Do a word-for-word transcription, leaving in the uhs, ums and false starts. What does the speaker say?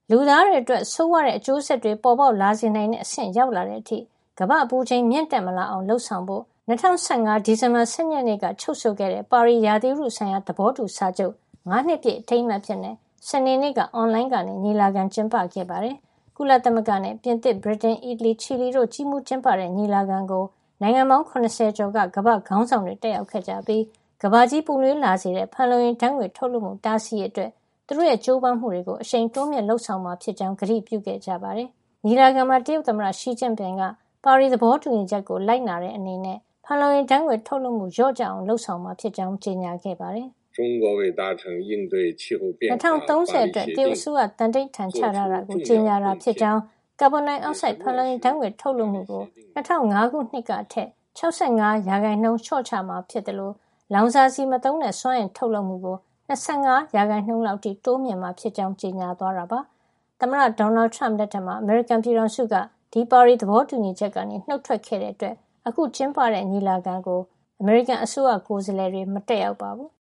လူသားတွေအတွက်ဆိုးဝါးတဲ့အကျိုးဆက်တွေပေါ်ပေါက်လာစေနိုင်တဲ့အဆင့်ရောက်လာတဲ့အထိကမ္ဘာ့အပူချိန်မြင့်တက်မလာအောင်လှုံ့ဆော်ဖို့၂၀၁၅ဒီဇင်ဘာ၁၂ရက်နေ့ကချုပ်ဆိုခဲ့တဲ့ပါရီရာသီဥတုဆိုင်ရာသဘောတူစာချုပ်ငါးနှစ်ပြည့်အထိမ်းအမှတ်ဖြစ်နေစနေနေ့ကအွန်လိုင်းကနေညီလာခံကျင်းပခဲ့ပါတယ်။ကုလသမဂ္ဂနဲ့ပြင်သစ်၊ဗြိတိန်၊အီတလီ၊ချီလီတို့ကြီးမှုးကျင်းပတဲ့ညီလာခံကိုနိုင်ငံပေါင်း၇၀ကျော်ကကမ္ဘာ့ခေါင်းဆောင်တွေတက်ရောက်ခဲ့ကြပြီးကမ္ဘာကြီးပူနွေးလာစေတဲ့ဖန်လုံအိမ်ဓာတ်ငွေ့ထုတ်လွှတ်မှုတားဆီးရေးအတွက်သူတို့ရဲ့ကြိုးပမ်းမှုတွေကိုအရှိန်တိုးမြှင့်လှုံ့ဆော်မှာဖြစ်ကြောင်းကတိပြုခဲ့ကြပါတယ်။ညီလာခံမှာတရုတ်သမ္မတရှီကျင့်ပင်ကပါရီသဘောတူညီချက်ကိုလိုက်နာတဲ့အနေနဲ့ဖန်လုံအိမ်ဓာတ်ငွေ့ထုတ်လွှတ်မှုလျော့ကျအောင်လှုံ့ဆော်မှာဖြစ်ကြောင်းကြေညာခဲ့ပါတယ်။中国为达成应对气候变化၂၀၃၀အတွက်တရုတ်အစိုးရတန်တိတ်ထန်ချထားတာကိုကြေညာတာဖြစ်ကြောင်းကာဗွန်ဒိုင်အောက်ဆိုက်ဖန်လုံအိမ်ဓာတ်ငွေ့ထုတ်လွှတ်မှုကို၂၀၀၅ခုနှစ်ကအထက်၆၅ရာခိုင်နှုန်းလျှော့ချမှာဖြစ်တယ်လို့လောင်စာဆီမသုံးတဲ့စွမ်းအင်ထုတ်လုပ်မှုကို၂၅ရာခိုင်နှုန်းလောက်ထိတိုးမြင့်မှာဖြစ်ကြောင်းကြေညာသွားတာပါ။သမ္မတဒေါ်နယ်ထရမ့်လက်ထက်မှာအမေရိကန်ပြည်ထောင်စုကဒီပါရီသဘောတူညီချက်ကနေနှုတ်ထွက်ခဲ့တဲ့အတွက်အခုကျင်းပတဲ့ညီလာခံကိုအမေရိကန်အစိုးရကိုယ်စားလှယ်တွေမတက်ရောက်ပါဘူး